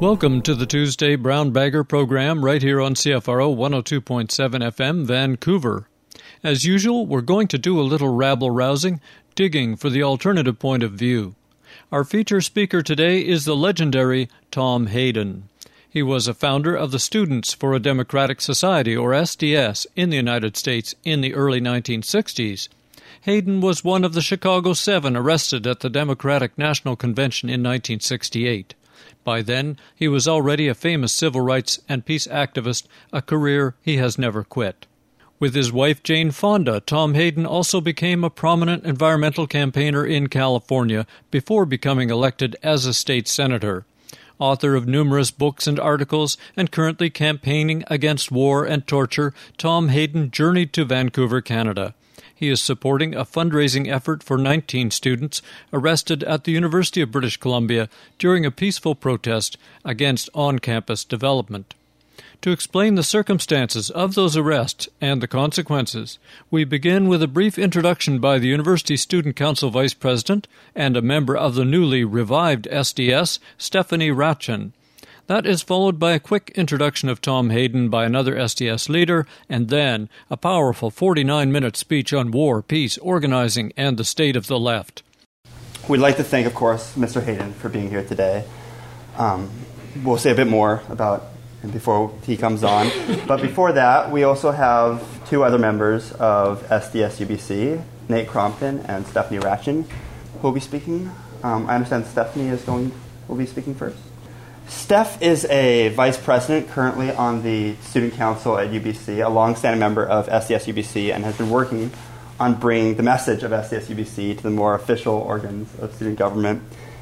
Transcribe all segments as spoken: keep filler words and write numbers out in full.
Welcome to the Tuesday Brown Bagger program right here on C F R O one oh two point seven F M, Vancouver. As usual, we're going to do a little rabble-rousing, digging for the alternative point of view. Our feature speaker today is the legendary Tom Hayden. He was a founder of the Students for a Democratic Society, or S D S, in the United States in the early nineteen sixties. Hayden was one of the Chicago Seven arrested at the Democratic National Convention in nineteen sixty-eight. By then, he was already a famous civil rights and peace activist, a career he has never quit. With his wife Jane Fonda, Tom Hayden also became a prominent environmental campaigner in California before becoming elected as a state senator. Author of numerous books and articles and currently campaigning against war and torture, Tom Hayden journeyed to Vancouver, Canada. He is supporting a fundraising effort for nineteen students arrested at the University of British Columbia during a peaceful protest against on-campus development. To explain the circumstances of those arrests and the consequences, we begin with a brief introduction by the University Student Council Vice President and a member of the newly revived S D S, Stephanie Ratchin. That is followed by a quick introduction of Tom Hayden by another S D S leader, and then a powerful forty-nine minute speech on war, peace, organizing, and the state of the left. We'd like to thank, of course, Mister Hayden for being here today. Um, we'll say a bit more about him before he comes on. But before that, we also have two other members of S D S U B C, Nate Crompton and Stephanie Ratchin, who will be speaking. Um, I understand Stephanie is going will be speaking first. Steph is a vice president currently on the student council at U B C, a longstanding member of S D S U B C, and has been working on bringing the message of S D S U B C to the more official organs of student government.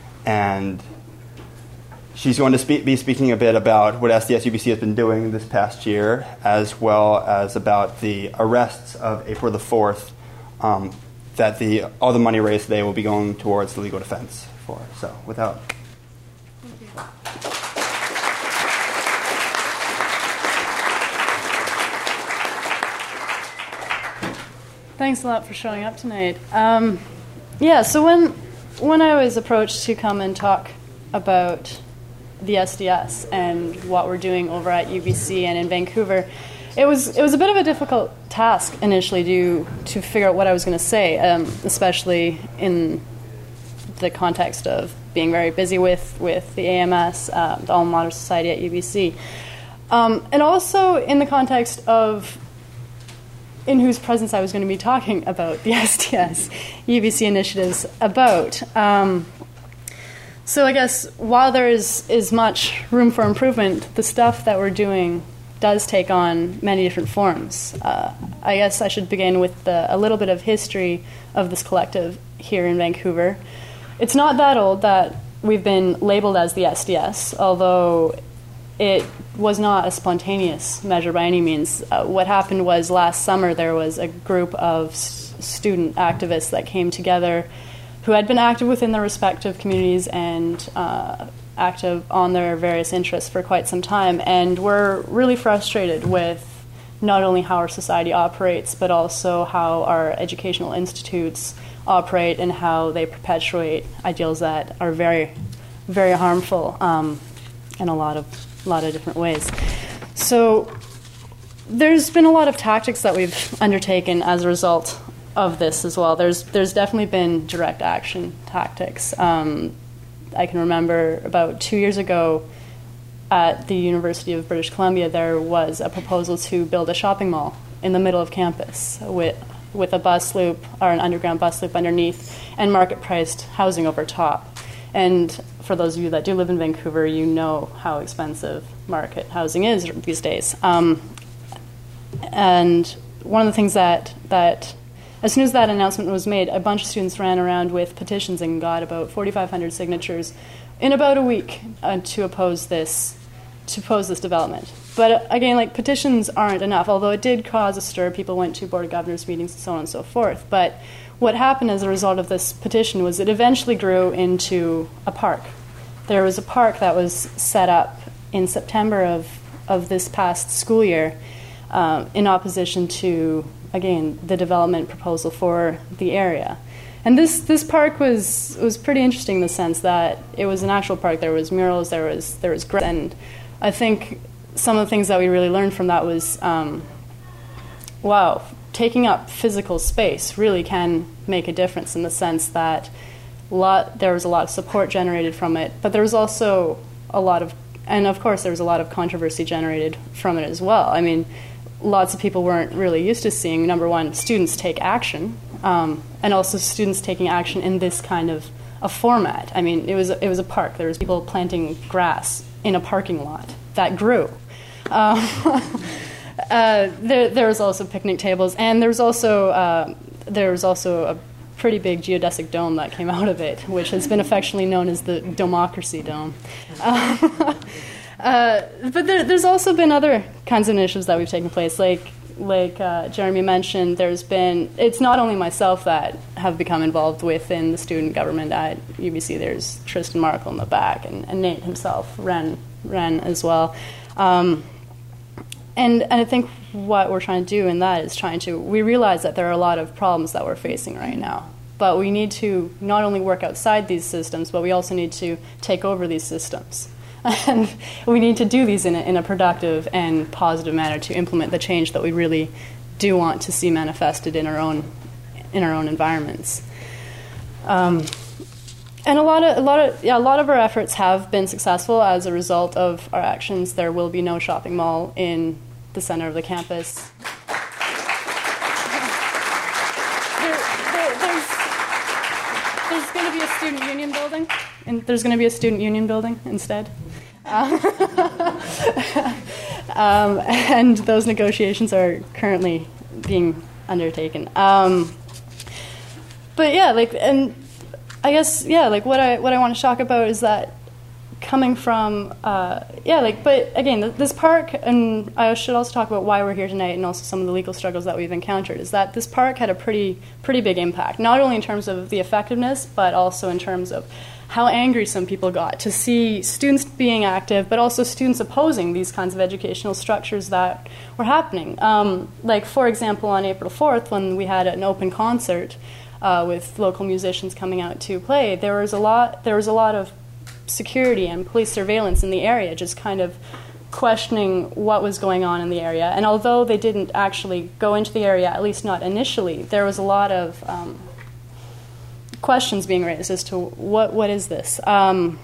And she's going to speak, be speaking a bit about what S D S U B C has been doing this past year, as well as about the arrests of April the fourth, um, that the all the money raised today will be going towards the legal defense for. So without... Thanks a lot for showing up tonight. Um, yeah, so when when I was approached to come and talk about the S D S and what we're doing over at U B C and in Vancouver, it was it was a bit of a difficult task initially to to figure out what I was going to say, um, especially in the context of being very busy with, with the A M S, uh, the Alma Mater Society at U B C, um, and also in the context of in whose presence I was going to be talking about the S D S U B C initiatives about. Um, so I guess while there is, is much room for improvement, the stuff that we're doing does take on many different forms. Uh, I guess I should begin with the, a little bit of history of this collective here in Vancouver. It's not that old that we've been labeled as the S D S, although it was not a spontaneous measure by any means. Uh, what happened was last summer there was a group of s- student activists that came together who had been active within their respective communities and uh, active on their various interests for quite some time, and were really frustrated with not only how our society operates, but also how our educational institutes operate and how they perpetuate ideals that are very, very harmful um, in a lot of a lot of different ways. So there's been a lot of tactics that we've undertaken as a result of this as well. There's there's definitely been direct action tactics. Um, I can remember about two years ago at the University of British Columbia, there was a proposal to build a shopping mall in the middle of campus with with a bus loop or an underground bus loop underneath and market-priced housing over top. And for those of you that do live in Vancouver, you know how expensive market housing is these days. Um, and one of the things that, that, as soon as that announcement was made, a bunch of students ran around with petitions and got about forty-five hundred signatures in about a week uh, to oppose this, to oppose this development. But uh, again, like, petitions aren't enough, although it did cause a stir. People went to Board of Governors meetings and so on and so forth. But what happened as a result of this petition was it eventually grew into a park. There was a park that was set up in September of, of this past school year uh, in opposition to, again, the development proposal for the area. and this this park was was pretty interesting in the sense that it was an actual park. There was murals, there was there was grass, and I think some of the things that we really learned from that was, um, wow, taking up physical space really can make a difference in the sense that a lot there was a lot of support generated from it, but there was also a lot of, and of course there was a lot of controversy generated from it as well. I mean, lots of people weren't really used to seeing, number one, students take action, um, and also students taking action in this kind of a format. I mean, it was it was a park. There was people planting grass in a parking lot that grew. Um, uh, there, there was also picnic tables, and there was also uh, there was also a pretty big geodesic dome that came out of it, which has been affectionately known as the Domocracy Dome. Um, uh, but there, there's also been other kinds of initiatives that we've taken place, like like uh, Jeremy mentioned. There's been it's not only myself that have become involved within the student government at U B C. There's Tristan Markle in the back, and, and Nate himself ran ran as well. Um, And, and I think what we're trying to do in that is trying to, we realize that there are a lot of problems that we're facing right now. But we need to not only work outside these systems, but we also need to take over these systems. And we need to do these in a, in a productive and positive manner to implement the change that we really do want to see manifested in our own, in our own environments. Um, And a lot of a lot of yeah, a lot of our efforts have been successful as a result of our actions. There will be no shopping mall in the center of the campus. There, there, there's there's going to be a student union building, and there's going to be a student union building instead. Uh, um, and those negotiations are currently being undertaken. Um, but yeah, like and. I guess, yeah, like what I what I want to talk about is that coming from, uh, yeah, like, but again, th- this park, and I should also talk about why we're here tonight and also some of the legal struggles that we've encountered, is that this park had a pretty pretty big impact, not only in terms of the effectiveness, but also in terms of how angry some people got to see students being active, but also students opposing these kinds of educational structures that were happening. Um, like, for example, on April fourth, when we had an open concert, Uh, with local musicians coming out to play, there was a lot. There was a lot of security and police surveillance in the area, just kind of questioning what was going on in the area. And although they didn't actually go into the area, at least not initially, there was a lot of um, questions being raised as to what what is this. Um,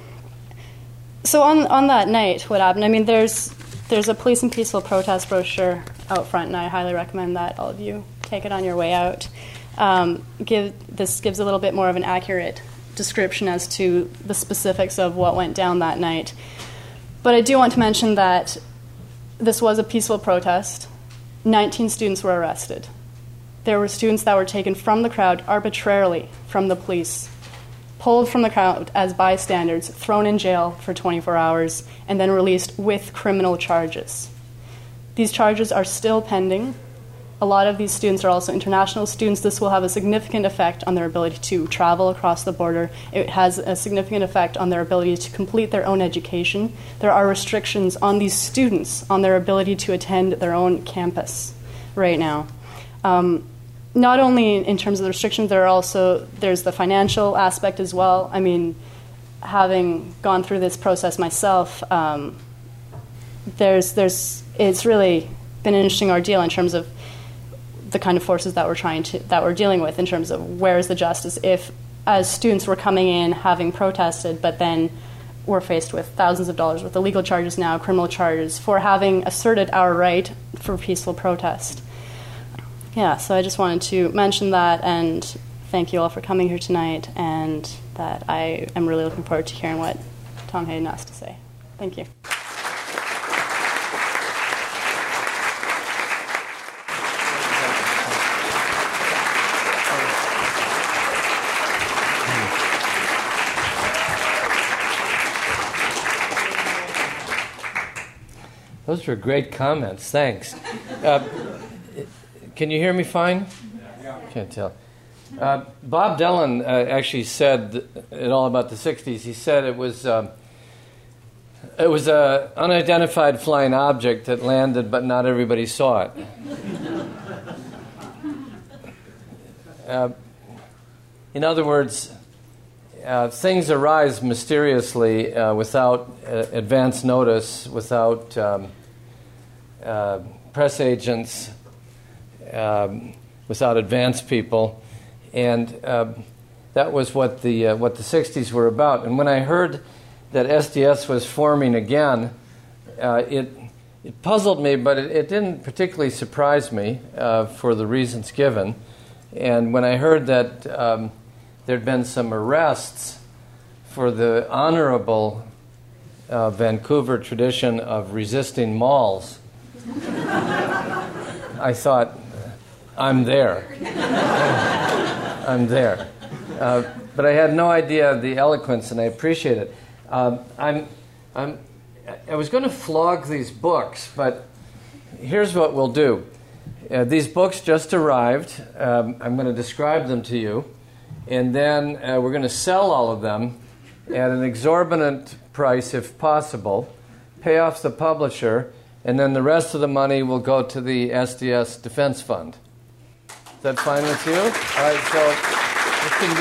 so on on that night, what happened? I mean, there's there's a Police and Peaceful Protest brochure out front, and I highly recommend that all of you take it on your way out. Um, give, this gives a little bit more of an accurate description as to the specifics of what went down that night. But I do want to mention that this was a peaceful protest. nineteen students were arrested. There were students that were taken from the crowd arbitrarily from the police, pulled from the crowd as bystanders, thrown in jail for twenty-four hours, and then released with criminal charges. These charges are still pending. A lot of these students are also international students. This will have a significant effect on their ability to travel across the border. It has a significant effect on their ability to complete their own education. There are restrictions on these students on their ability to attend their own campus right now. Um, not only in terms of the restrictions, there are also there's the financial aspect as well. I mean, having gone through this process myself, um, there's there's it's really been an interesting ordeal in terms of the kind of forces that we're trying to that we're dealing with in terms of where is the justice if, as students were coming in having protested, but then we're faced with thousands of dollars worth of legal charges now, criminal charges for having asserted our right for peaceful protest. Yeah, so I just wanted to mention that and thank you all for coming here tonight, and that I am really looking forward to hearing what Tom Hayden has to say. Thank you. Those were great comments. Thanks. Uh, can you hear me fine? Can't tell. Uh, Bob Dylan uh, actually said it all about the sixties. He said it was uh, it was a unidentified flying object that landed, but not everybody saw it. Uh, in other words, uh, things arise mysteriously uh, without uh, advance notice, without um, uh, press agents, um, without advance people, and uh, that was what the uh, what the sixties were about. And when I heard that S D S was forming again, uh, it it puzzled me, but it, it didn't particularly surprise me uh, for the reasons given. And when I heard that um, there'd been some arrests for the honorable uh, Vancouver tradition of resisting malls, I thought, I'm there. I'm there. Uh, but I had no idea of the eloquence, and I appreciate it. Um, I'm, I'm, I was going to flog these books, but here's what we'll do. Uh, these books just arrived. Um, I'm going to describe them to you, and then uh, we're going to sell all of them at an exorbitant price, if possible, pay off the publisher, and then the rest of the money will go to the S D S Defense Fund. Is that fine with you? All right, so this can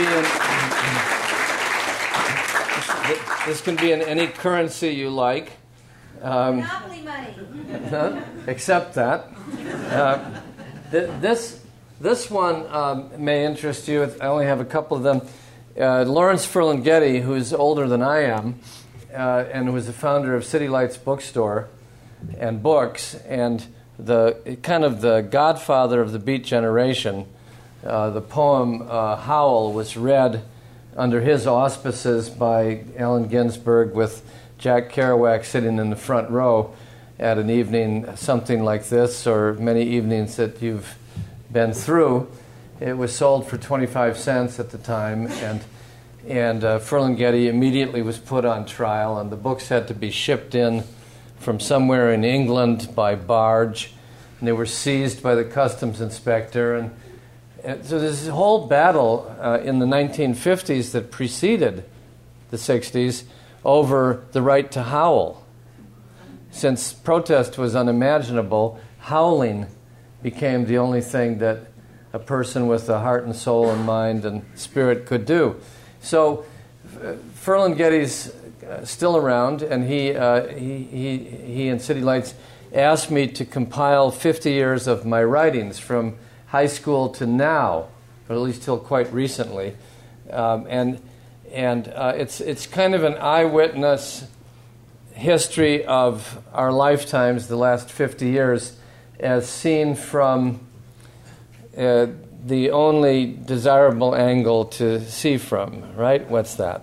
be in, this can be in any currency you like. Um, Monopoly money. uh, accept that. Uh, th- this this one um, may interest you. I only have a couple of them. Uh, Lawrence Ferlinghetti, who's older than I am, uh, and who was the founder of City Lights Bookstore and Books, and the kind of the godfather of the Beat generation. Uh, the poem uh, Howl was read under his auspices by Allen Ginsberg, with Jack Kerouac sitting in the front row at an evening something like this, or many evenings that you've been through. It was sold for twenty-five cents at the time, and and uh, Ferlinghetti immediately was put on trial, and the books had to be shipped in from somewhere in England by barge, and they were seized by the customs inspector. And, and so there's this whole battle uh, in the nineteen fifties that preceded the sixties over the right to howl. Since protest was unimaginable, howling became the only thing that a person with a heart and soul and mind and spirit could do. So uh, Ferlinghetti's uh, still around, and he, uh, he, he, he and City Lights asked me to compile fifty years of my writings from high school to now, or at least till quite recently. Um, and and uh, it's, it's kind of an eyewitness history of our lifetimes, the last fifty years, as seen from uh, the only desirable angle to see from, right? What's that?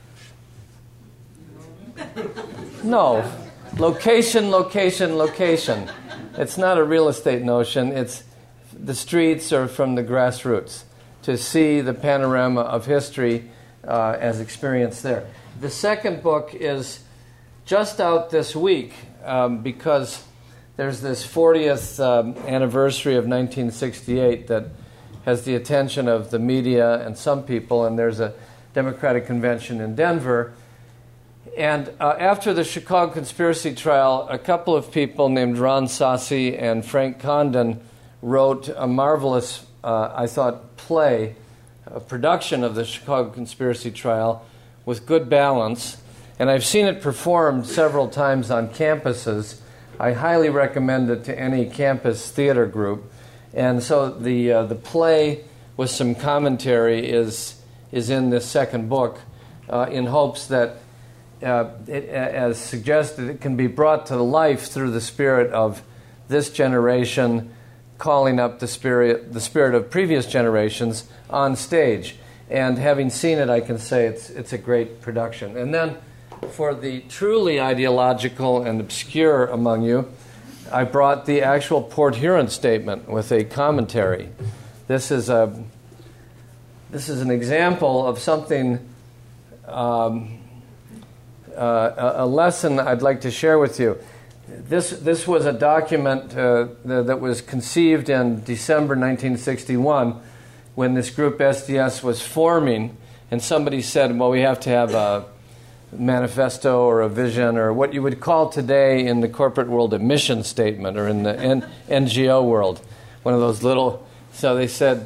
No. Location, location, location. It's not a real estate notion. It's the streets or from the grassroots, to see the panorama of history uh, as experienced there. The second book is just out this week um, because there's this fortieth um, anniversary of nineteen sixty-eight that has the attention of the media and some people, and there's a Democratic convention in Denver. And uh, after the Chicago conspiracy trial, a couple of people named Ron Sassi and Frank Condon wrote a marvelous, uh, I thought, play, a production of the Chicago conspiracy trial with good balance. And I've seen it performed several times on campuses. I highly recommend it to any campus theater group. And so the uh, the play with some commentary is is in this second book, uh, in hopes that, uh, it, as suggested, it can be brought to life through the spirit of this generation, calling up the spirit the spirit of previous generations on stage. And having seen it, I can say it's it's a great production. And then, for the truly ideological and obscure among you, I brought the actual Port Huron statement with a commentary. This is a this is an example of something, um, uh, a, a lesson I'd like to share with you. This this was a document uh, th- that was conceived in December nineteen sixty-one, when this group S D S was forming, and somebody said, well, we have to have a manifesto or a vision, or what you would call today in the corporate world a mission statement, or in the N- N G O world, one of those little. So they said,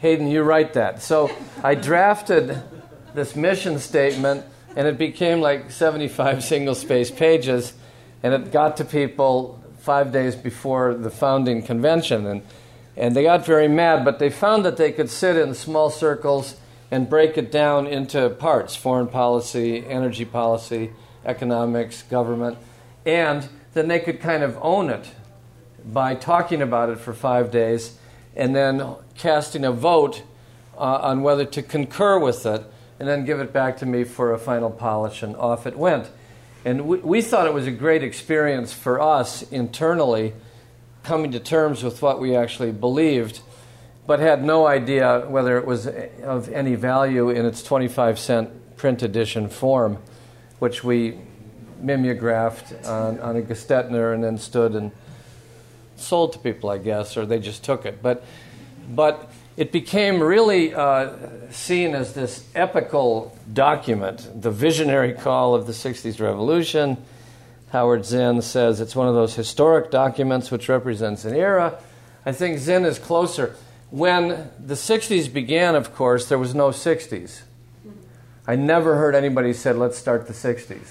Hayden, you write that. So I drafted this mission statement, and it became like seventy-five single-space pages, and it got to people five days before the founding convention. And, and they got very mad, but they found that they could sit in small circles and break it down into parts: foreign policy, energy policy, economics, government, and then they could kind of own it by talking about it for five days and then casting a vote uh, on whether to concur with it, and then give it back to me for a final polish, and off it went. And we, we thought it was a great experience for us internally, coming to terms with what we actually believed, but had no idea whether it was of any value in its twenty-five cent print edition form, which we mimeographed on, on a Gestetner and then stood and sold to people, I guess, or they just took it. But, but it became really uh, seen as this epical document, the visionary call of the sixties revolution. Howard Zinn says it's one of those historic documents which represents an era. I think Zinn is closer. When the sixties began, of course, there was no sixties. I never heard anybody say, let's start the sixties.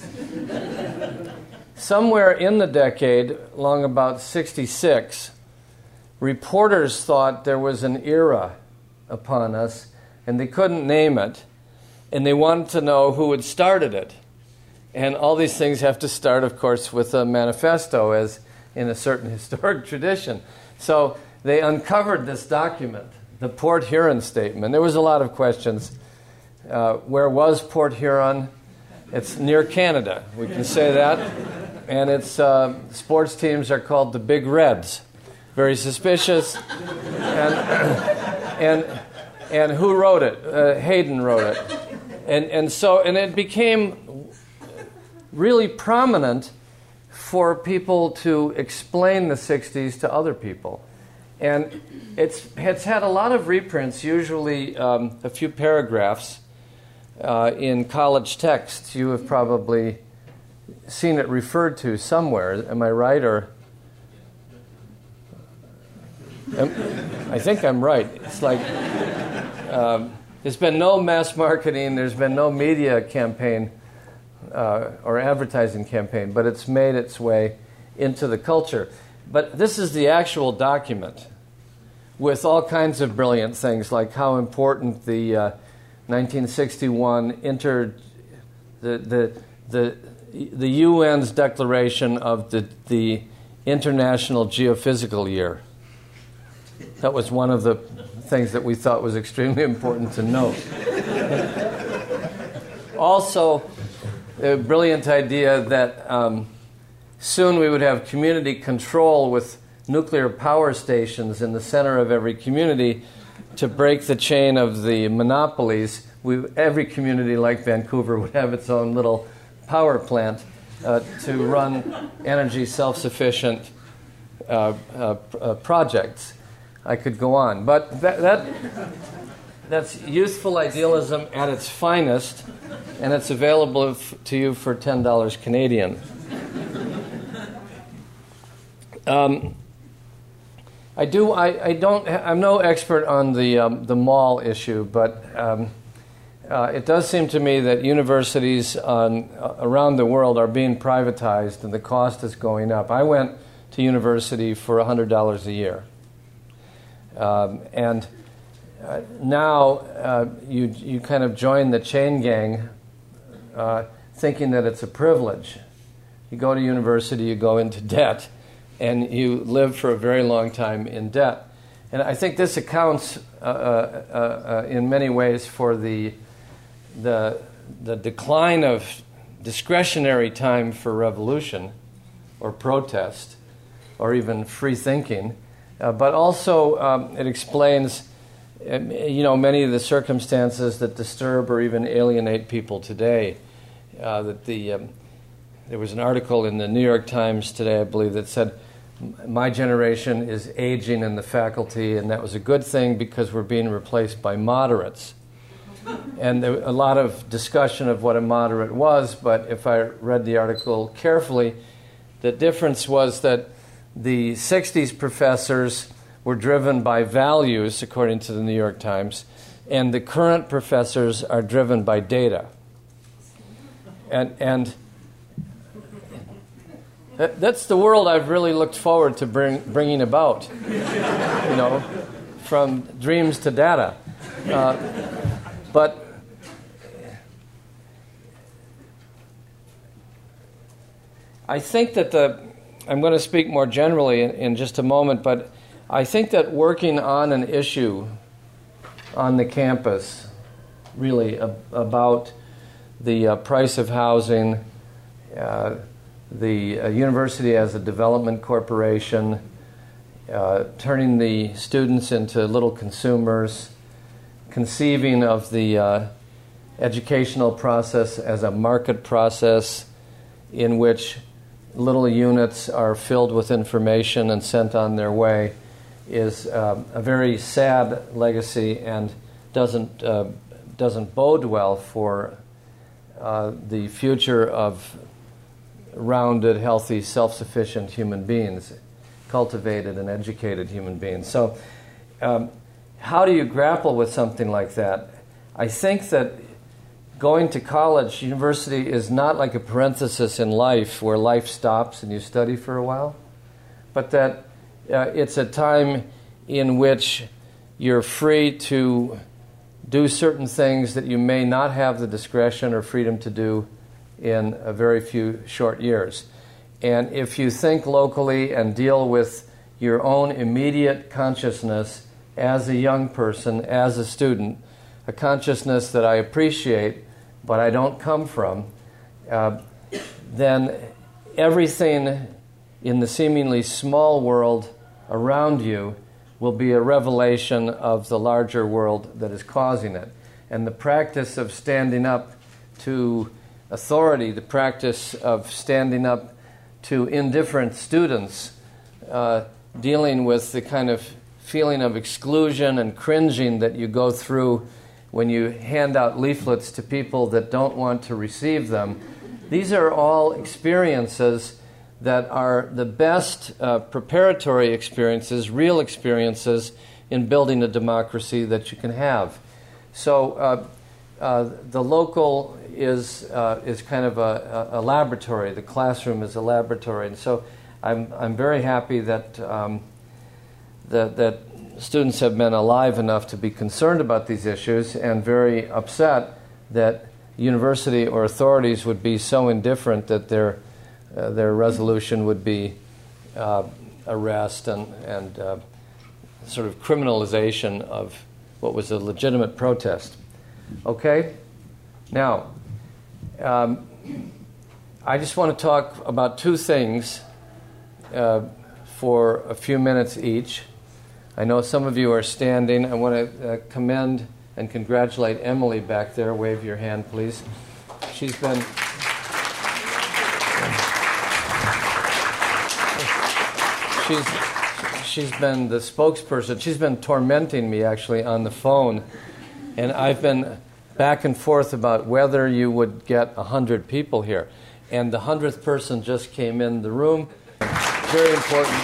Somewhere in the decade, along about sixty-six, reporters thought there was an era upon us, and they couldn't name it, and they wanted to know who had started it. And all these things have to start, of course, with a manifesto, as in a certain historic tradition. So they uncovered this document, the Port Huron Statement. There was a lot of questions. Uh, where was Port Huron? It's near Canada, we can say that. And its uh, sports teams are called the Big Reds. Very suspicious. And, and, and who wrote it? Uh, Hayden wrote it. And, and so, and it became really prominent for people to explain the sixties to other people. And it's, it's had a lot of reprints, usually um, a few paragraphs, uh, in college texts. You have probably seen it referred to somewhere. Am I right? Or am, I think I'm right. It's like um, there's been no mass marketing, there's been no media campaign uh, or advertising campaign, but it's made its way into the culture. But this is the actual document with all kinds of brilliant things, like how important the uh, nineteen sixty-one inter the the the the U N's declaration of the the International Geophysical Year. That was one of the things that we thought was extremely important to note. Also, a brilliant idea that um, soon we would have community control with nuclear power stations in the center of every community to break the chain of the monopolies. We, every community like Vancouver would have its own little power plant uh, to run energy self-sufficient uh, uh, uh, projects. I could go on, but that, that that's youthful idealism at its finest, and it's available f- to you for ten dollars Canadian. Um, I do. I, I don't. I'm no expert on the um, the mall issue, but um, uh, it does seem to me that universities on, uh, around the world are being privatized, and the cost is going up. I went to university for a hundred dollars a year, um, and uh, now uh, you you kind of join the chain gang, uh, thinking that it's a privilege. You go to university, you go into debt, and you live for a very long time in debt. And I think this accounts uh, uh, uh, in many ways for the, the, the decline of discretionary time for revolution or protest or even free thinking. Uh, but also um, it explains um, you know, many of the circumstances that disturb or even alienate people today. Uh, that the um, there was an article in the New York Times today, I believe, that said, my generation is aging in the faculty, and that was a good thing because we're being replaced by moderates. And there was a lot of discussion of what a moderate was, but if I read the article carefully, the difference was that the sixties professors were driven by values, according to the New York Times, and the current professors are driven by data. And, and that, that's the world I've really looked forward to bring, bringing about, you know, from dreams to data. Uh, but I think that the, I'm going to speak more generally in, in just a moment, but I think that working on an issue on the campus, really ab- about the uh, price of housing, uh, the uh, university as a development corporation, uh, turning the students into little consumers, conceiving of the uh, educational process as a market process in which little units are filled with information and sent on their way, is uh, a very sad legacy and doesn't uh, doesn't bode well for uh, the future of rounded, healthy, self-sufficient human beings, cultivated and educated human beings. So, um, how do you grapple with something like that? I think that going to college, university, is not like a parenthesis in life where life stops and you study for a while, but that uh, it's a time in which you're free to do certain things that you may not have the discretion or freedom to do in a very few short years. And if you think locally and deal with your own immediate consciousness as a young person, as a student, a consciousness that I appreciate but I don't come from, uh, then everything in the seemingly small world around you will be a revelation of the larger world that is causing it. And the practice of standing up to authority, the practice of standing up to indifferent students, uh, dealing with the kind of feeling of exclusion and cringing that you go through when you hand out leaflets to people that don't want to receive them. These are all experiences that are the best uh, preparatory experiences, real experiences in building a democracy that you can have. So uh, uh, the local is uh, is kind of a, a laboratory. The classroom is a laboratory, and so I'm I'm very happy that um, that that. students have been alive enough to be concerned about these issues and very upset that university or authorities would be so indifferent that their uh, their resolution would be uh, arrest and, and uh, sort of criminalization of what was a legitimate protest. Okay? Now, um, I just want to talk about two things uh, for a few minutes each. I know some of you are standing. I want to uh, commend and congratulate Emily back there. Wave your hand, please. She's been she's she's been the spokesperson. She's been tormenting me actually on the phone, and I've been back and forth about whether you would get a hundred people here, and the hundredth person just came in the room. Very important.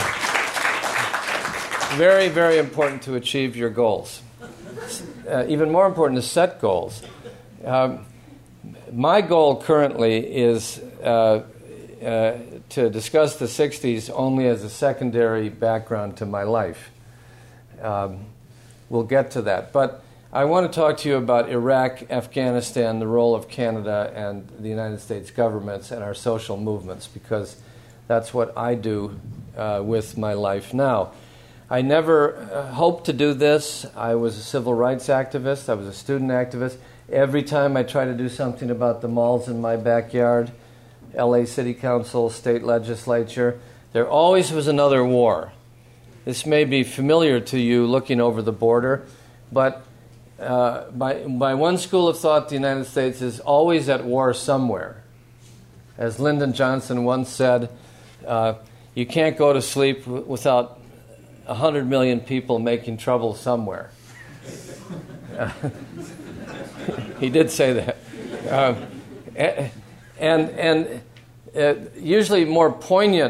Very, very important to achieve your goals. Uh, even more important to set goals. Um, my goal currently is uh, uh, to discuss the sixties only as a secondary background to my life. Um, we'll get to that. But I want to talk to you about Iraq, Afghanistan, the role of Canada and the United States governments and our social movements, because that's what I do uh, with my life now. I never uh, hoped to do this. I was a civil rights activist. I was a student activist. Every time I try to do something about the malls in my backyard, L A City Council, state legislature, there always was another war. This may be familiar to you looking over the border, but uh, by, by one school of thought, the United States is always at war somewhere. As Lyndon Johnson once said, uh, you can't go to sleep w- without one hundred million people making trouble somewhere. Uh, he did say that. Uh, and and uh, usually more poignant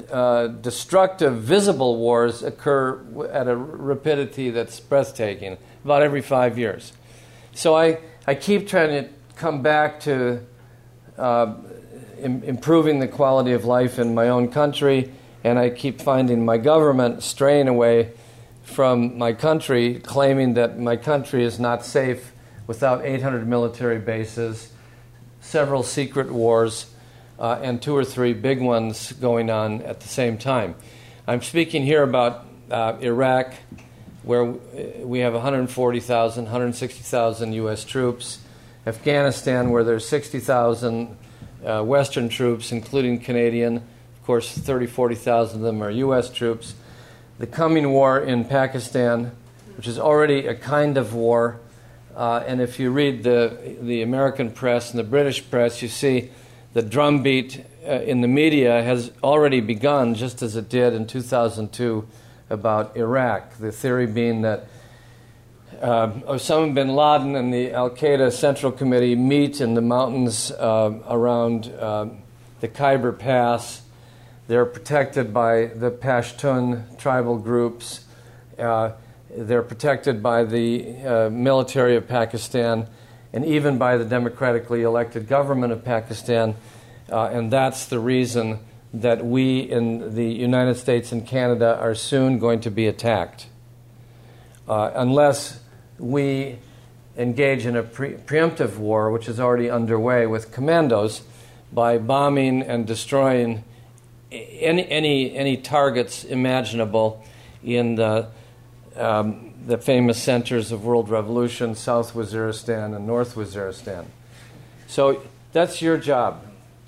uh, destructive, visible wars occur at a rapidity that's breathtaking, about every five years. So I, I keep trying to come back to uh, im- improving the quality of life in my own country, and I keep finding my government straying away from my country, claiming that my country is not safe without eight hundred military bases, several secret wars, uh, and two or three big ones going on at the same time. I'm speaking here about uh, Iraq, where we have one hundred forty thousand, one hundred sixty thousand U S troops, Afghanistan, where there's sixty thousand uh, Western troops, including Canadian. Of course, thirty, forty thousand of them are U S troops. The coming war in Pakistan, which is already a kind of war. Uh, and if you read the the American press and the British press, you see the drumbeat uh, in the media has already begun, just as it did in two thousand two about Iraq. The theory being that uh, Osama bin Laden and the Al-Qaeda Central Committee meet in the mountains uh, around uh, the Khyber Pass. They're protected by the Pashtun tribal groups. Uh, they're protected by the uh, military of Pakistan and even by the democratically elected government of Pakistan. Uh, and that's the reason that we in the United States and Canada are soon going to be attacked. Uh, unless we engage in a pre- preemptive war, which is already underway with commandos, by bombing and destroying any any any targets imaginable in the um, the famous centers of world revolution, South Waziristan and North Waziristan. So that's your job.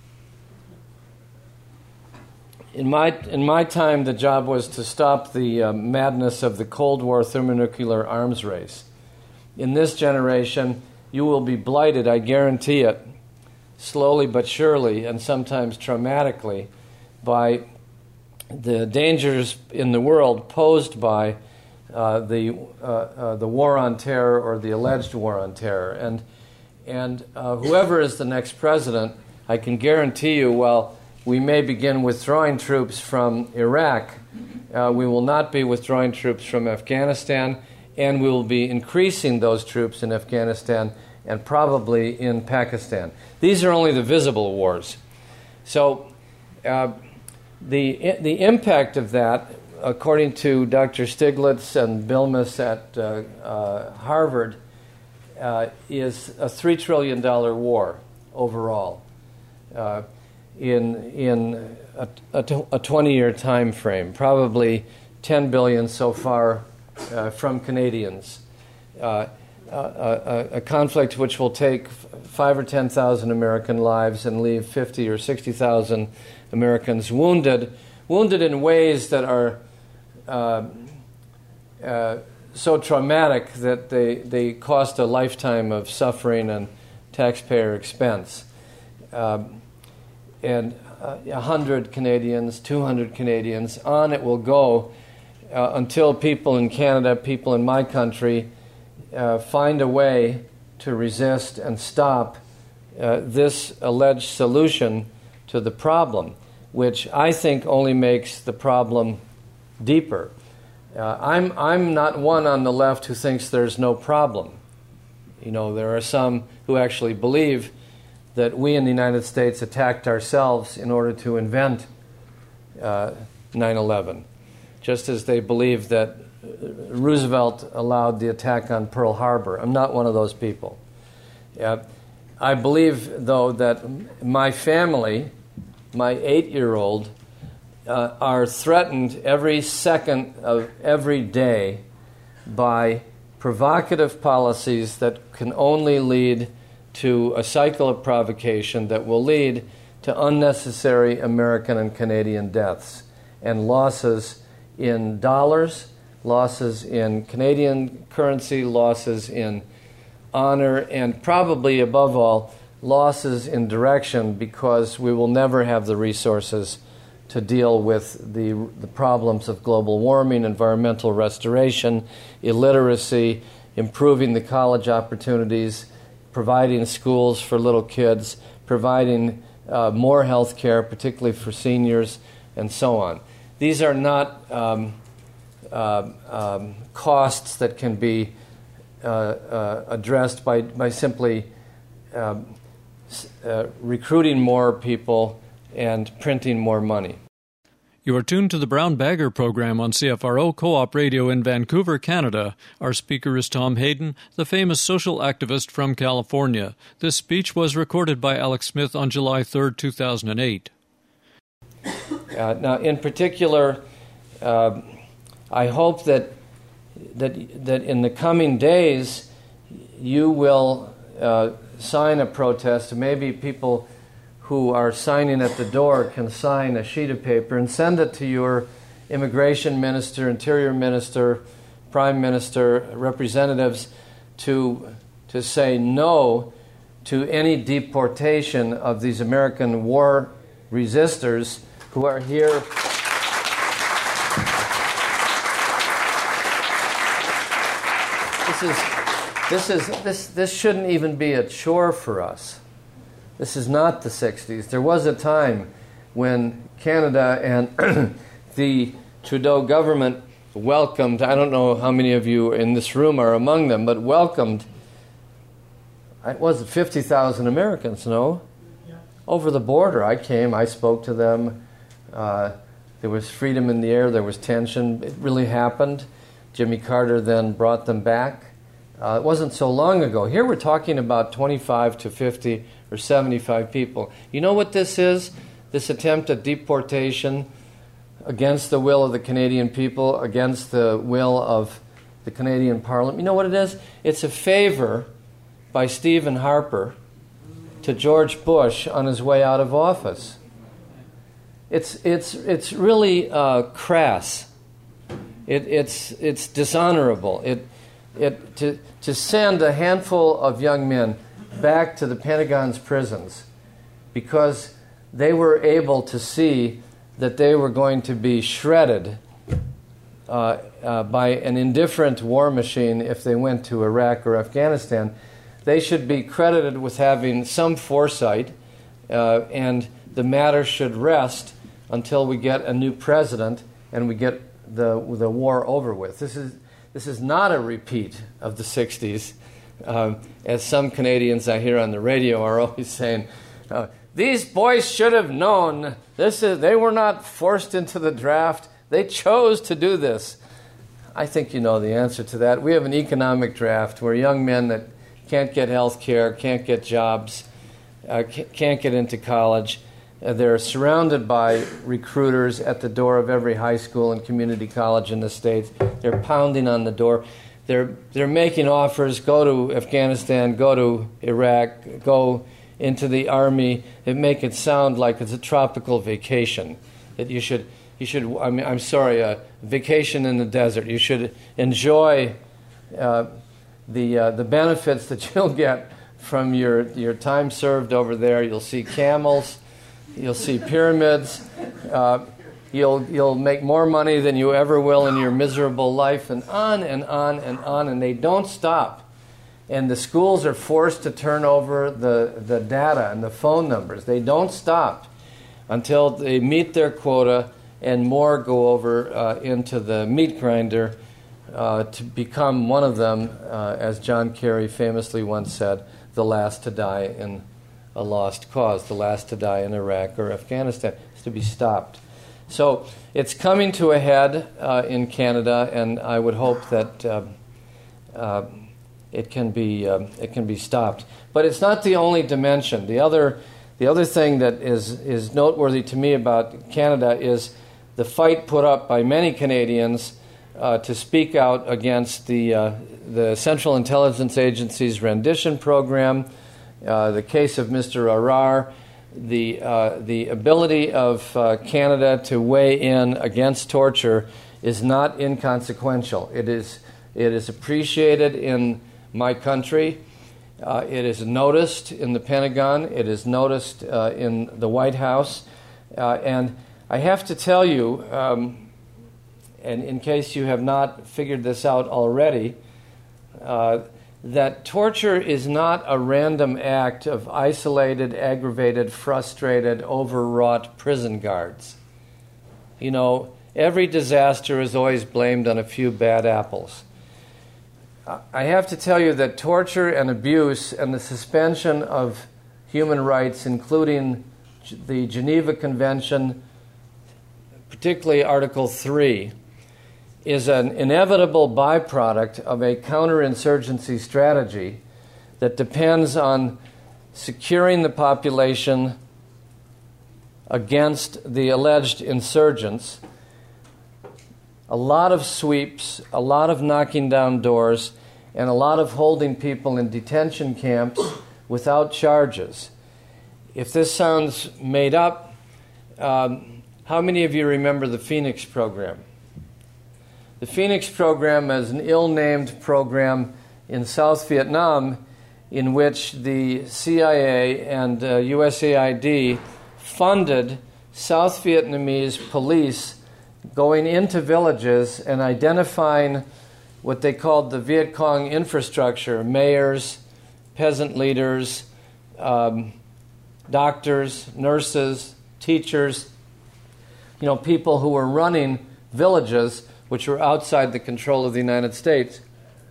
In my in my time, the job was to stop the uh, madness of the Cold War thermonuclear arms race. In this generation, you will be blighted, I guarantee it, slowly but surely, and sometimes traumatically, by the dangers in the world posed by uh, the uh, uh, the war on terror or the alleged war on terror. And and uh, whoever is the next president, I can guarantee you, while we may begin withdrawing troops from Iraq, uh, we will not be withdrawing troops from Afghanistan, and we will be increasing those troops in Afghanistan and probably in Pakistan. These are only the visible wars. So uh, the the impact of that, according to Doctor Stiglitz and Bilmes at uh, uh, Harvard, uh, is a three trillion dollars war overall uh, in in a, a twenty-year time frame, probably ten billion dollars so far uh, from Canadians. Uh, a, a, a conflict which will take five or ten thousand American lives and leave fifty or sixty thousand Americans wounded, wounded in ways that are uh, uh, so traumatic that they, they cost a lifetime of suffering and taxpayer expense. Um, and uh, one hundred Canadians, two hundred Canadians, on it will go uh, until people in Canada, people in my country, uh, find a way to resist and stop uh, this alleged solution to the problem, which I think only makes the problem deeper. Uh, I'm I'm not one on the left who thinks there's no problem. You know, there are some who actually believe that we in the United States attacked ourselves in order to invent uh, nine eleven, just as they believe that Roosevelt allowed the attack on Pearl Harbor. I'm not one of those people. Uh, I believe, though, that my family, my eight-year-old, uh, are threatened every second of every day by provocative policies that can only lead to a cycle of provocation that will lead to unnecessary American and Canadian deaths and losses in dollars, losses in Canadian currency, losses in honor, and probably, above all, losses in direction, because we will never have the resources to deal with the, the problems of global warming, environmental restoration, illiteracy, improving the college opportunities, providing schools for little kids, providing uh, more health care, particularly for seniors, and so on. These are not um, uh, um, costs that can be uh, uh, addressed by, by simply um, uh, recruiting more people and printing more money. You are tuned to the Brown Bagger program on C F R O Co-op Radio in Vancouver, Canada. Our speaker is Tom Hayden, the famous social activist from California. This speech was recorded by Alex Smith on July third, two thousand eight. Uh, now, in particular, uh, I hope that that that in the coming days you will uh, sign a protest. Maybe people who are signing at the door can sign a sheet of paper and send it to your immigration minister, interior minister, prime minister, representatives to to say no to any deportation of these American war resistors who are here. This is this is this this shouldn't even be a chore for us. This is not the sixties. There was a time when Canada and the Trudeau government welcomed, I don't know how many of you in this room are among them, but welcomed, it was fifty thousand Americans, no? Yeah. Over the border. I came, I spoke to them. Uh, there was freedom in the air, there was tension. It really happened. Jimmy Carter then brought them back. Uh, it wasn't so long ago. Here we're talking about twenty-five to fifty or seventy-five people. You know what this is? This attempt at deportation against the will of the Canadian people, against the will of the Canadian Parliament. You know what it is? It's a favor by Stephen Harper to George Bush on his way out of office. It's it's it's really uh, crass. It, it's it's dishonorable. It it to to send a handful of young men back to the Pentagon's prisons because they were able to see that they were going to be shredded uh, uh, by an indifferent war machine if they went to Iraq or Afghanistan. They should be credited with having some foresight, uh, and the matter should rest until we get a new president and we get the the war over with. This is this is not a repeat of the sixties. Uh, as some Canadians I hear on the radio are always saying, uh, these boys should have known. This is, they were not forced into the draft. They chose to do this. I think you know the answer to that. We have an economic draft where young men that can't get health care, can't get jobs, uh, can't get into college, uh, they're surrounded by recruiters at the door of every high school and community college in the States. They're pounding on the door. They're they're making offers, go to Afghanistan, go to Iraq, go into the army, and make it sound like it's a tropical vacation. That you should you should I mean I'm sorry, a vacation in the desert. You should enjoy uh, the uh, the benefits that you'll get from your your time served over there. You'll see camels, you'll see pyramids. Uh, You'll you'll make more money than you ever will in your miserable life, and on and on and on, and they don't stop. And the schools are forced to turn over the, the data and the phone numbers. They don't stop until they meet their quota and more go over uh, into the meat grinder uh, to become one of them, uh, as John Kerry famously once said, the last to die in a lost cause, the last to die in Iraq or Afghanistan. It's to be stopped. So it's coming to a head uh, in Canada, and I would hope that uh, uh, it can be uh, it can be stopped. But it's not the only dimension. The other the other thing that is is noteworthy to me about Canada is the fight put up by many Canadians uh, to speak out against the uh, the Central Intelligence Agency's rendition program, uh, the case of Mister Arar. The uh, the ability of uh, Canada to weigh in against torture is not inconsequential. It is it is appreciated in my country. Uh, it is noticed in the Pentagon. It is noticed uh, in the White House. Uh, and I have to tell you, um, and in case you have not figured this out already, uh, that torture is not a random act of isolated, aggravated, frustrated, overwrought prison guards. You know, every disaster is always blamed on a few bad apples. I have to tell you that torture and abuse and the suspension of human rights, including the Geneva Convention, particularly Article three, is an inevitable byproduct of a counterinsurgency strategy that depends on securing the population against the alleged insurgents. A lot of sweeps, a lot of knocking down doors, and a lot of holding people in detention camps without charges. If this sounds made up, um, how many of you remember the Phoenix program? The Phoenix program is an ill-named program in South Vietnam in which the C I A and uh, U S A I D funded South Vietnamese police going into villages and identifying what they called the Viet Cong infrastructure, mayors, peasant leaders, um, doctors, nurses, teachers, you know, people who were running villages which were outside the control of the United States.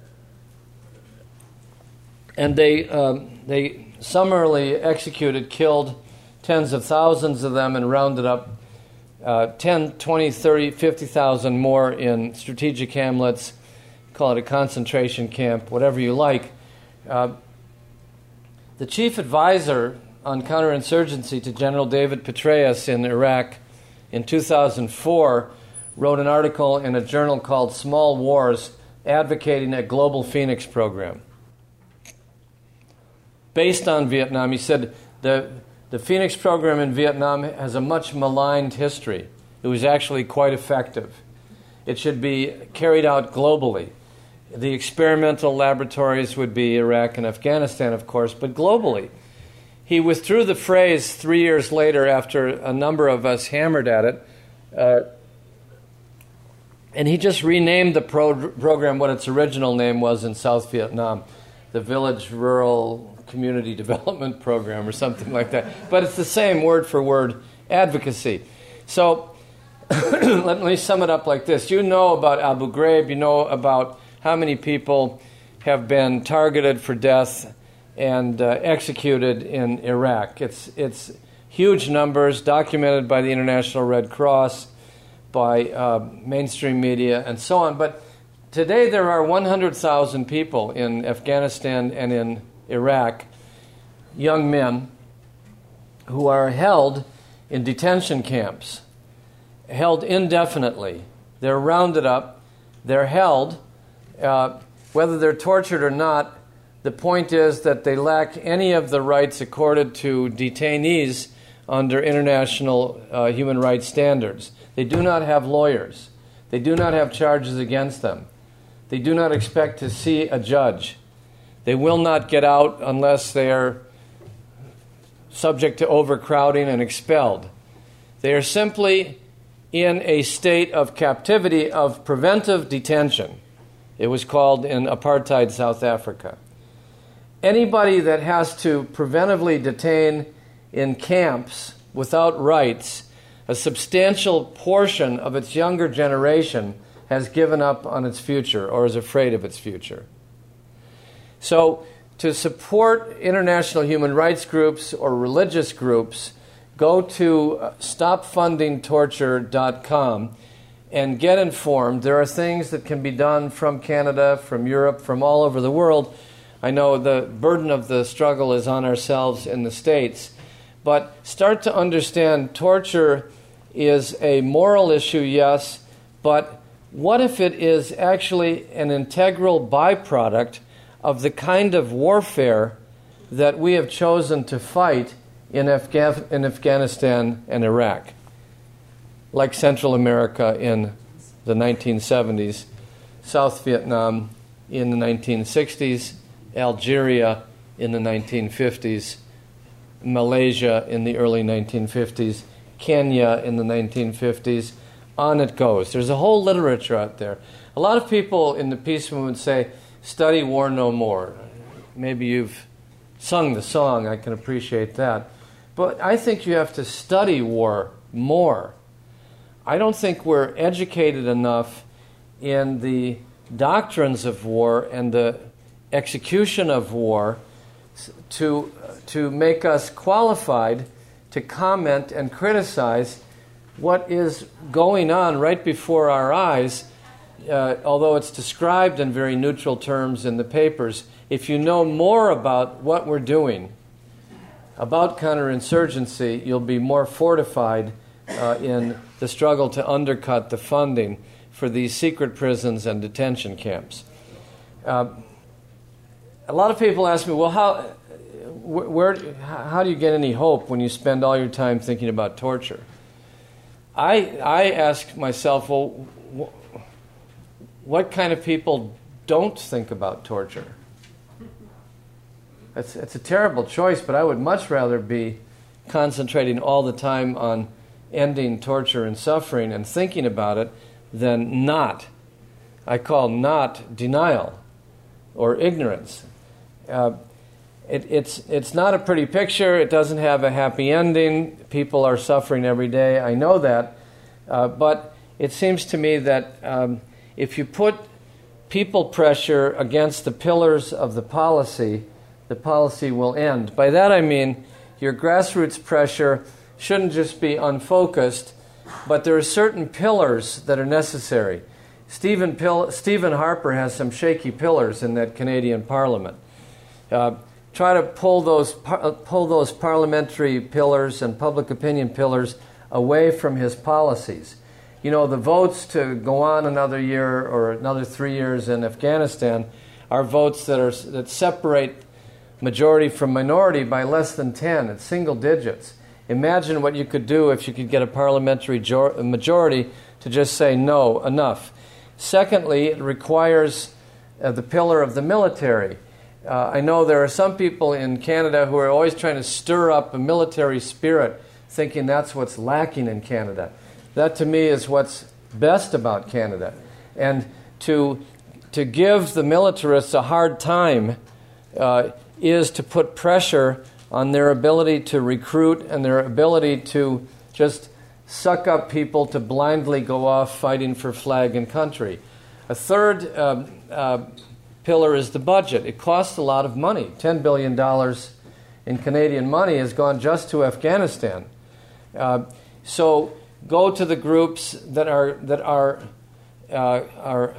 And they um, they summarily executed, killed tens of thousands of them and rounded up uh, ten, twenty, thirty, fifty thousand more in strategic hamlets, call it a concentration camp, whatever you like. Uh, the chief advisor on counterinsurgency to General David Petraeus in Iraq in two thousand four wrote an article in a journal called Small Wars advocating a global Phoenix program. Based on Vietnam, he said the, the Phoenix program in Vietnam has a much maligned history. It was actually quite effective. It should be carried out globally. The experimental laboratories would be Iraq and Afghanistan, of course, but globally. He withdrew the phrase three years later after a number of us hammered at it, uh, and he just renamed the pro- program what its original name was in South Vietnam, the Village Rural Community Development Program or something like that. But it's the same word for word advocacy. So let me sum it up like this. You know about Abu Ghraib, you know about how many people have been targeted for death and uh, executed in Iraq. It's it's huge numbers documented by the International Red Cross, by uh, mainstream media, and so on. But today there are one hundred thousand people in Afghanistan and in Iraq, young men, who are held in detention camps, held indefinitely. They're rounded up, they're held. Uh, whether they're tortured or not, the point is that they lack any of the rights accorded to detainees under international uh, human rights standards. They do not have lawyers. They do not have charges against them. They do not expect to see a judge. They will not get out unless they are subject to overcrowding and expelled. They are simply in a state of captivity, of preventive detention. It was called in apartheid South Africa. Anybody that has to preventively detain in camps without rights, a substantial portion of its younger generation has given up on its future or is afraid of its future. So to support international human rights groups or religious groups, go to stop funding torture dot com and get informed. There are things that can be done from Canada, from Europe, from all over the world. I know the burden of the struggle is on ourselves in the States, but start to understand torture is a moral issue, yes, but what if it is actually an integral byproduct of the kind of warfare that we have chosen to fight in, Afga- in Afghanistan and Iraq, like Central America in the nineteen seventies, South Vietnam in the nineteen sixties, Algeria in the nineteen fifties, Malaysia in the early nineteen fifties, Kenya in the nineteen fifties. On it goes. There's a whole literature out there. A lot of people in the peace movement say, study war no more. Maybe you've sung the song, I can appreciate that. But I think you have to study war more. I don't think we're educated enough in the doctrines of war and the execution of war to, to make us qualified to comment and criticize what is going on right before our eyes, uh, although it's described in very neutral terms in the papers. If you know more about what we're doing, about counterinsurgency, you'll be more fortified uh, in the struggle to undercut the funding for these secret prisons and detention camps. Uh, a lot of people ask me, well, how, wh- where, how do you get any hope when you spend all your time thinking about torture? I, I ask myself, well, wh- what kind of people don't think about torture? It's, it's a terrible choice, but I would much rather be concentrating all the time on ending torture and suffering and thinking about it than not. I call not denial or ignorance. Uh, it, it's, it's not a pretty picture. It doesn't have a happy ending. People are suffering every day. I know that. Uh, but it seems to me that um, if you put people pressure against the pillars of the policy, the policy will end. By that I mean your grassroots pressure shouldn't just be unfocused, but there are certain pillars that are necessary. Stephen, Pill- Stephen Harper has some shaky pillars in that Canadian Parliament. Uh, try to pull those par- pull those parliamentary pillars and public opinion pillars away from his policies. You know, the votes to go on another year or another three years in Afghanistan are votes that are that separate majority from minority by less than ten. It's single digits. Imagine what you could do if you could get a parliamentary majority to just say, no, enough. Secondly, it requires uh, the pillar of the military. Uh, I know there are some people in Canada who are always trying to stir up a military spirit, thinking that's what's lacking in Canada. That, to me, is what's best about Canada. And to, to give the militarists a hard time uh, is to put pressure on their ability to recruit and their ability to just suck up people to blindly go off fighting for flag and country. A third uh, uh, pillar is the budget. It costs a lot of money. ten billion dollars in Canadian money has gone just to Afghanistan. Uh, so go to the groups that are that are uh, are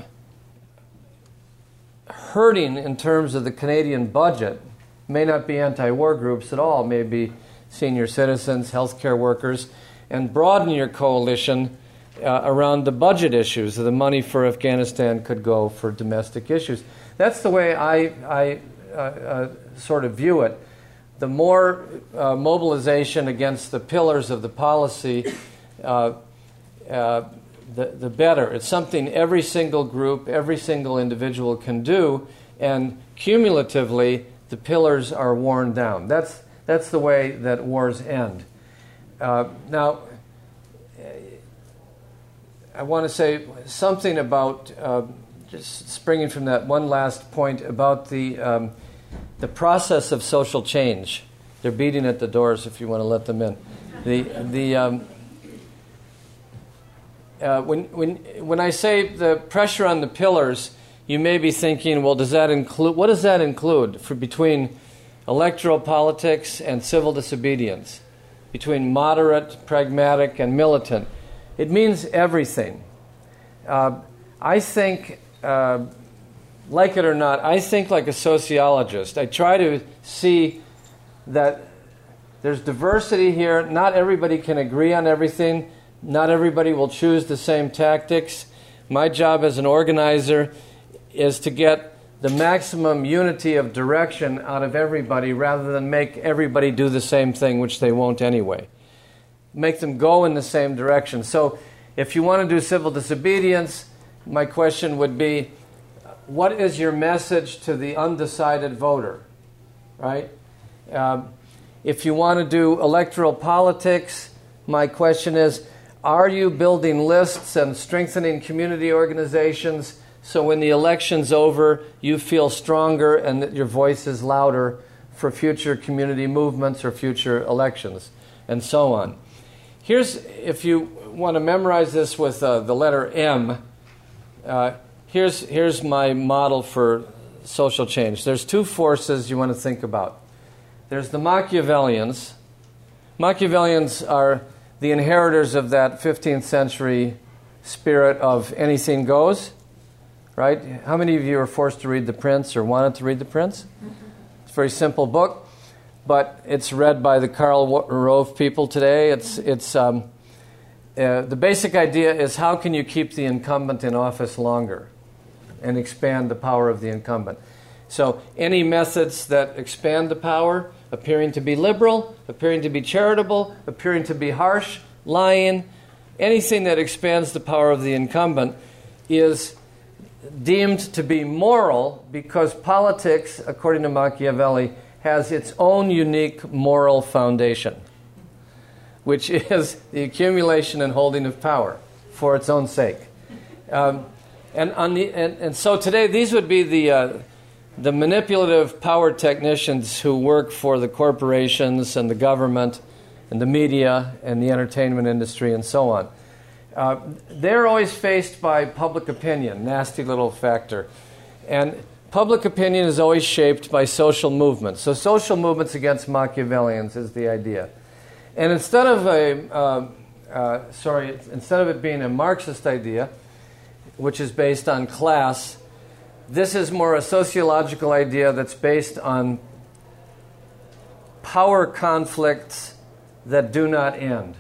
hurting in terms of the Canadian budget. May not be anti-war groups at all, may be senior citizens, healthcare workers, and broaden your coalition uh, around the budget issues. So the money for Afghanistan could go for domestic issues. That's the way I, I uh, uh, sort of view it. The more uh, mobilization against the pillars of the policy, uh, uh, the, the better. It's something every single group, every single individual can do, and cumulatively, the pillars are worn down. That's that's the way that wars end. Uh, now, I want to say something about, uh, just springing from that one last point, about the um, the process of social change. They're beating at the doors if you want to let them in. The the um, uh, when when when I say the pressure on the pillars, you may be thinking, well, does that include, what does that include for between electoral politics and civil disobedience, between moderate, pragmatic, and militant? It means everything. Uh, I think, uh, like it or not, I think like a sociologist. I try to see that there's diversity here. Not everybody can agree on everything. Not everybody will choose the same tactics. My job as an organizer is to get the maximum unity of direction out of everybody rather than make everybody do the same thing, which they won't anyway. Make them go in the same direction. So if you want to do civil disobedience, my question would be, what is your message to the undecided voter, right? Uh, if you want to do electoral politics, my question is, are you building lists and strengthening community organizations so when the election's over, you feel stronger and that your voice is louder for future community movements or future elections, and so on? here's, if you want to memorize this with uh, the letter M, uh, here's, here's my model for social change. There's two forces you want to think about. There's the Machiavellians. Machiavellians are the inheritors of that fifteenth century spirit of anything goes, right? How many of you are forced to read The Prince or wanted to read The Prince? Mm-hmm. It's a very simple book, but it's read by the Karl Rove people today. It's it's um, uh, the basic idea is how can you keep the incumbent in office longer and expand the power of the incumbent. So any methods that expand the power, appearing to be liberal, appearing to be charitable, appearing to be harsh, lying, anything that expands the power of the incumbent is deemed to be moral because politics, according to Machiavelli, has its own unique moral foundation, which is the accumulation and holding of power for its own sake. Um, and, on the, and, and so today these would be the... Uh, The manipulative power technicians who work for the corporations and the government and the media and the entertainment industry and so on. Uh, they're always faced by public opinion, nasty little factor. And public opinion is always shaped by social movements. So social movements against Machiavellians is the idea. And instead of a, uh, uh, sorry, instead of it being a Marxist idea, which is based on class, this is more a sociological idea that's based on power conflicts that do not end.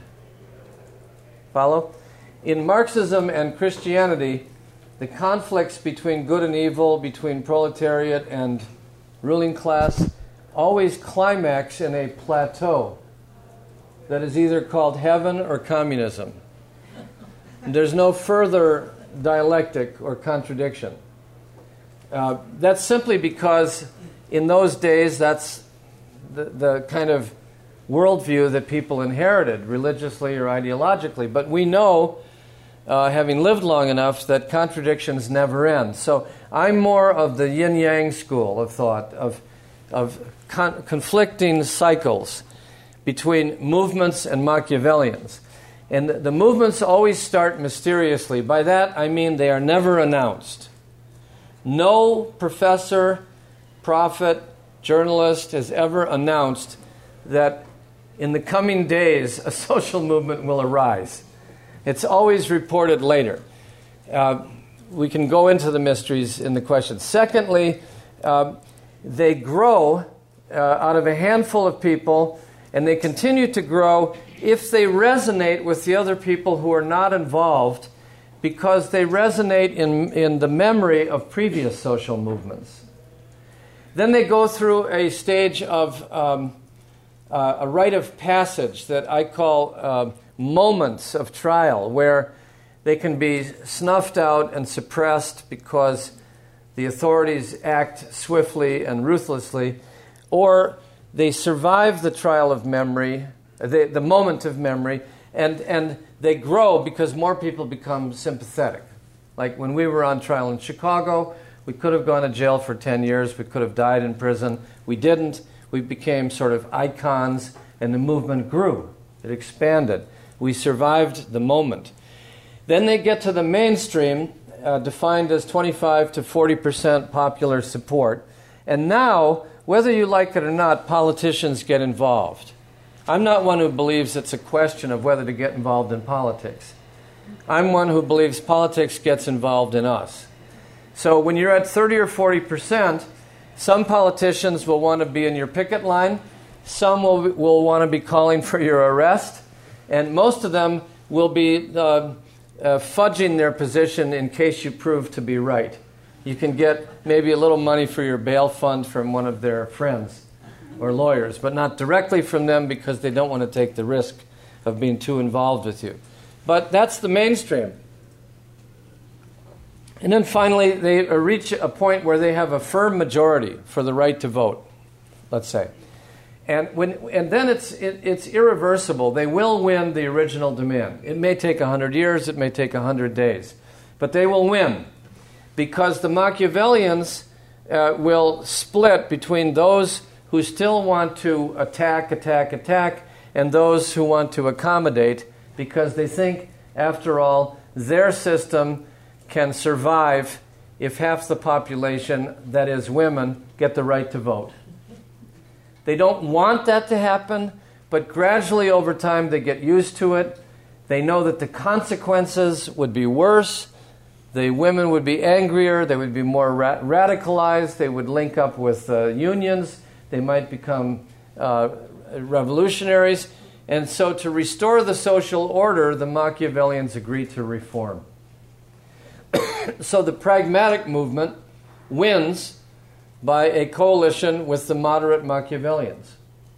Follow? In Marxism and Christianity, the conflicts between good and evil, between proletariat and ruling class, always climax in a plateau that is either called heaven or communism. There's no further dialectic or contradiction. Uh, that's simply because in those days that's the, the kind of worldview that people inherited religiously or ideologically. But we know, uh, having lived long enough, that contradictions never end. So I'm more of the yin-yang school of thought, of, of con- conflicting cycles between movements and Machiavellians. And the, the movements always start mysteriously. By that I mean they are never announced. No professor, prophet, journalist has ever announced that in the coming days a social movement will arise. It's always reported later. Uh, we can go into the mysteries in the question. Secondly, uh, they grow uh, out of a handful of people, and they continue to grow if they resonate with the other people who are not involved, because they resonate in, in the memory of previous social movements. Then they go through a stage of um, uh, a rite of passage that I call uh, moments of trial, where they can be snuffed out and suppressed because the authorities act swiftly and ruthlessly, or they survive the trial of memory, the, the moment of memory, and, and they grow because more people become sympathetic. Like when we were on trial in Chicago, we could have gone to jail for ten years, we could have died in prison. We didn't. We became sort of icons, and the movement grew. It expanded. We survived the moment. Then they get to the mainstream, uh, defined as twenty-five to forty percent popular support. And now, whether you like it or not, politicians get involved. I'm not one who believes it's a question of whether to get involved in politics. I'm one who believes politics gets involved in us. So when you're at thirty or forty percent, some politicians will want to be in your picket line, some will, will want to be calling for your arrest, and most of them will be uh, uh, fudging their position in case you prove to be right. You can get maybe a little money for your bail fund from one of their friends or lawyers, but not directly from them because they don't want to take the risk of being too involved with you. But that's the mainstream. And then finally, they reach a point where they have a firm majority for the right to vote, let's say. And when and then it's it, it's irreversible. They will win the original demand. It may take one hundred years, it may take one hundred days, but they will win because the Machiavellians uh, will split between those who still want to attack, attack, attack, and those who want to accommodate because they think, after all, their system can survive if half the population, that is women, get the right to vote. They don't want that to happen, but gradually over time they get used to it. They know that the consequences would be worse. The women would be angrier. They would be more ra- radicalized. They would link up with uh, unions. They might become uh, revolutionaries. And so to restore the social order, the Machiavellians agree to reform. So the pragmatic movement wins by a coalition with the moderate Machiavellians.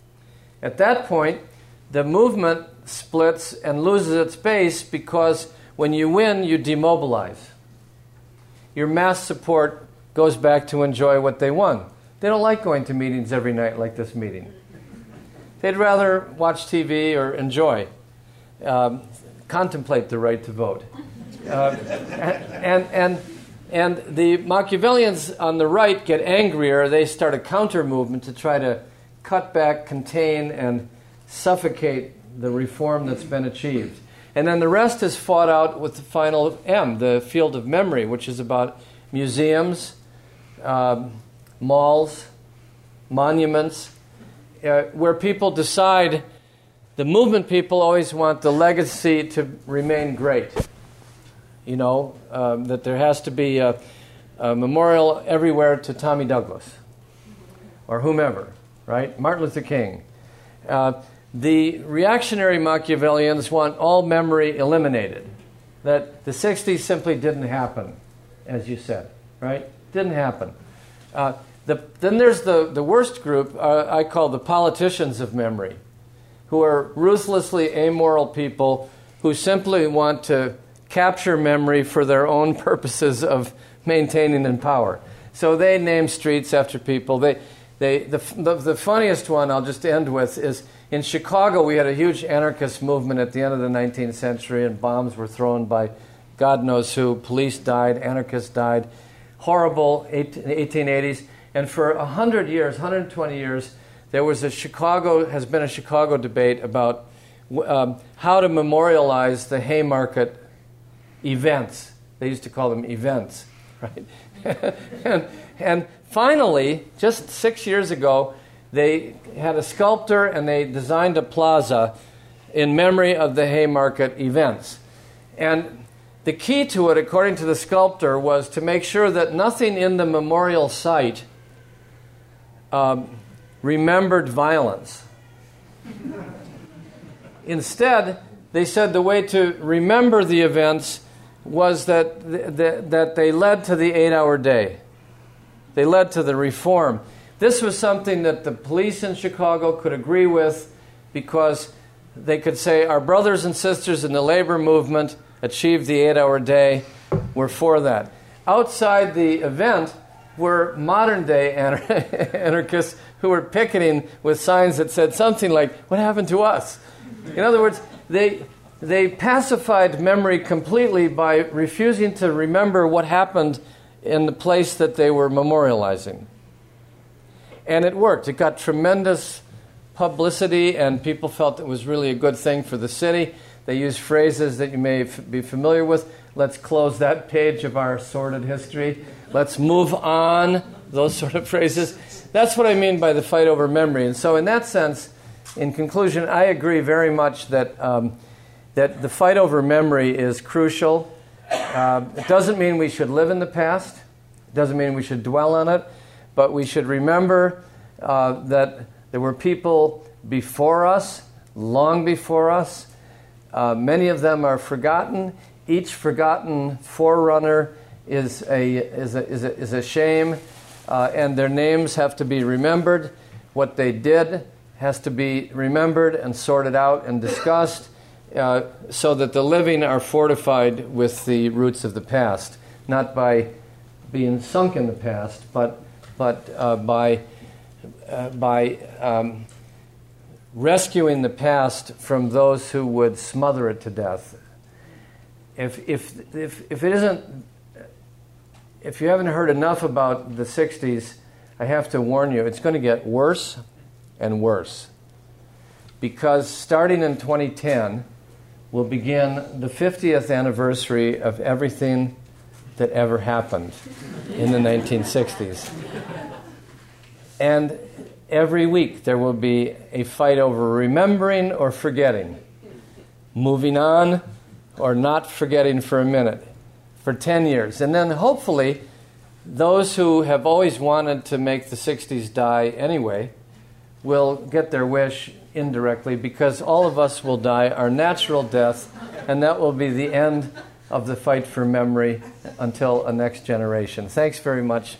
At that point, the movement splits and loses its base because when you win, you demobilize. Your mass support goes back to enjoy what they won. They don't like going to meetings every night like this meeting. They'd rather watch T V or enjoy, um, contemplate the right to vote. Uh, and, and, and the Machiavellians on the right get angrier. They start a counter movement to try to cut back, contain, and suffocate the reform that's been achieved. And then the rest is fought out with the final M, the field of memory, which is about museums, um, malls, monuments, uh, where people decide, the movement people always want the legacy to remain great. You know, um, that there has to be a, a memorial everywhere to Tommy Douglas or whomever, right? Martin Luther King. Uh, the reactionary Machiavellians want all memory eliminated. That the sixties simply didn't happen, as you said, right? Didn't happen. Uh, the, then there's the, the worst group, uh, I call the politicians of memory, who are ruthlessly amoral people who simply want to capture memory for their own purposes of maintaining in power. So they name streets after people. They, they, the, the, the funniest one I'll just end with is in Chicago we had a huge anarchist movement at the end of the nineteenth century, and bombs were thrown by God knows who. Police died, anarchists died. Horrible eighteen eighties. And for one hundred years, one hundred twenty years, there was a Chicago, has been a Chicago debate about um, how to memorialize the Haymarket events. They used to call them events, right? and, and finally, just six years ago, they had a sculptor and they designed a plaza in memory of the Haymarket events. And the key to it, according to the sculptor, was to make sure that nothing in the memorial site um, remembered violence. Instead, they said the way to remember the events was that th- th- that they led to the eight-hour day. They led to the reform. This was something that the police in Chicago could agree with because they could say, our brothers and sisters in the labor movement achieved the eight-hour day. We're for that. Outside the event were modern-day anar- anarchists who were picketing with signs that said something like, what happened to us? In other words, they... They pacified memory completely by refusing to remember what happened in the place that they were memorializing. And it worked. It got tremendous publicity, and people felt it was really a good thing for the city. They used phrases that you may f- be familiar with. Let's close that page of our sordid history. Let's move on. Those sort of phrases. That's what I mean by the fight over memory. And so in that sense, in conclusion, I agree very much that... Um, that the fight over memory is crucial. Uh, it doesn't mean we should live in the past. It doesn't mean we should dwell on it. But we should remember uh, that there were people before us, long before us. Uh, many of them are forgotten. Each forgotten forerunner is a, is a, is a, is a shame, uh, and their names have to be remembered. What they did has to be remembered and sorted out and discussed. Uh, so that the living are fortified with the roots of the past, not by being sunk in the past, but but uh, by uh, by um, rescuing the past from those who would smother it to death. If if if if it isn't, if you haven't heard enough about the sixties, I have to warn you, it's going to get worse and worse. Because starting in twenty ten, will begin the fiftieth anniversary of everything that ever happened in the nineteen sixties. And every week there will be a fight over remembering or forgetting, moving on or not forgetting for a minute, for ten years. And then hopefully those who have always wanted to make the sixties die anyway will get their wish indirectly, because all of us will die our natural death, and that will be the end of the fight for memory until a next generation. Thanks very much.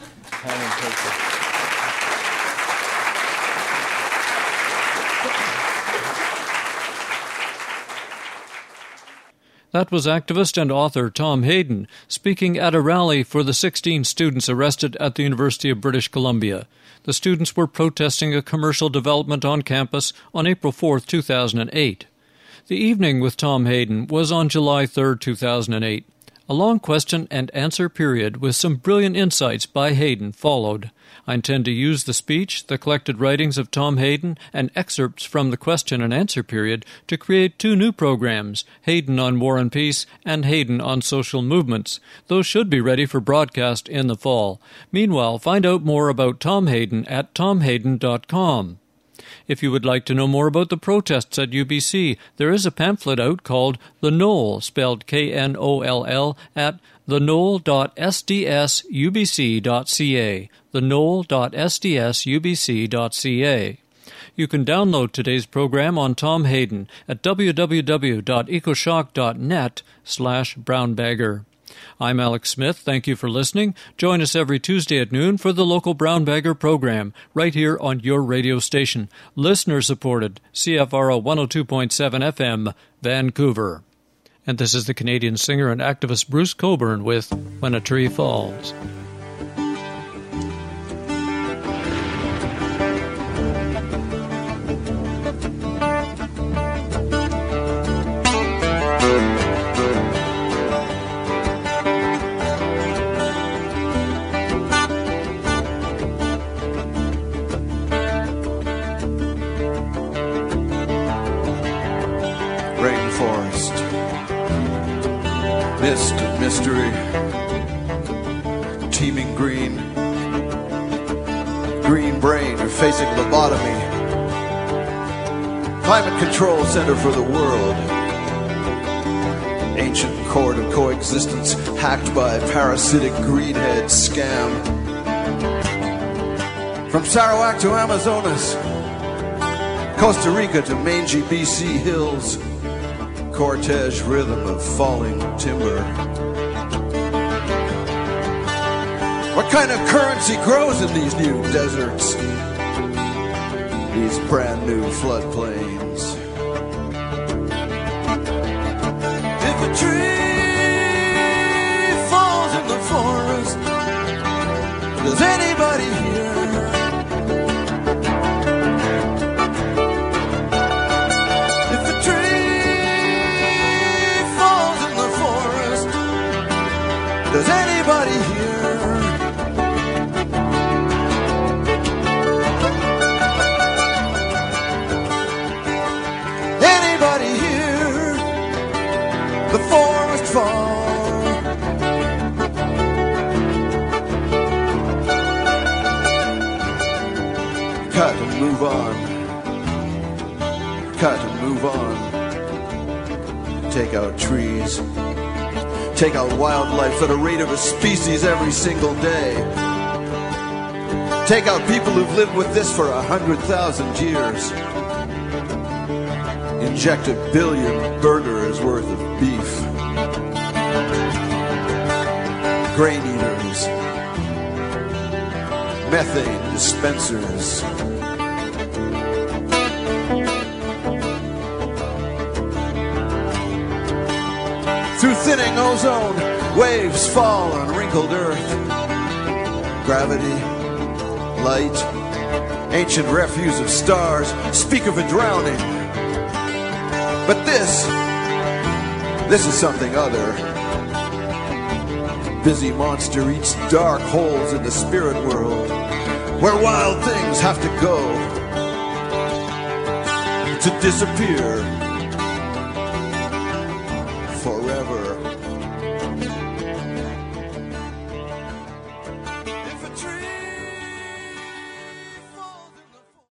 That was activist and author Tom Hayden speaking at a rally for the sixteen students arrested at the University of British Columbia. The students were protesting a commercial development on campus on April fourth, two thousand eight. The evening with Tom Hayden was on July third, two thousand eight. A long question and answer period with some brilliant insights by Hayden followed. I intend to use the speech, the collected writings of Tom Hayden, and excerpts from the question and answer period to create two new programs, Hayden on War and Peace and Hayden on Social Movements. Those should be ready for broadcast in the fall. Meanwhile, find out more about Tom Hayden at tom hayden dot com. If you would like to know more about the protests at U B C, there is a pamphlet out called The Knoll, spelled K N O L L, at the knoll dot s d s u b c dot c a, the knoll dot s d s u b c dot c a. You can download today's program on Tom Hayden at w w w dot ecoshock dot net slash brownbagger. I'm Alex Smith. Thank you for listening. Join us every Tuesday at noon for the local Brown Bagger program, right here on your radio station. Listener-supported, C F R O one oh two point seven F M, Vancouver. And this is the Canadian singer and activist Bruce Cockburn with When a Tree Falls. Mist of mystery, teeming green, green brain facing lobotomy, climate control center for the world, ancient court of coexistence hacked by parasitic greenhead scam. From Sarawak to Amazonas, Costa Rica to mangy B C hills, cortege rhythm of falling timber. What kind of currency grows in these new deserts? These brand new floodplains. If a tree falls in the forest, does anybody hear? Does anybody hear? Anybody hear the forest fall? Cut and move on. Cut and move on. Take out trees. Take out wildlife at a rate of a species every single day. Take out people who've lived with this for a hundred thousand years. Inject a billion burgers worth of beef. Grain eaters. Methane dispensers. Through thinning ozone, waves fall on wrinkled earth. Gravity, light, ancient refuse of stars speak of a drowning. But this, this is something other. Busy monster eats dark holes in the spirit world, where wild things have to go to disappear.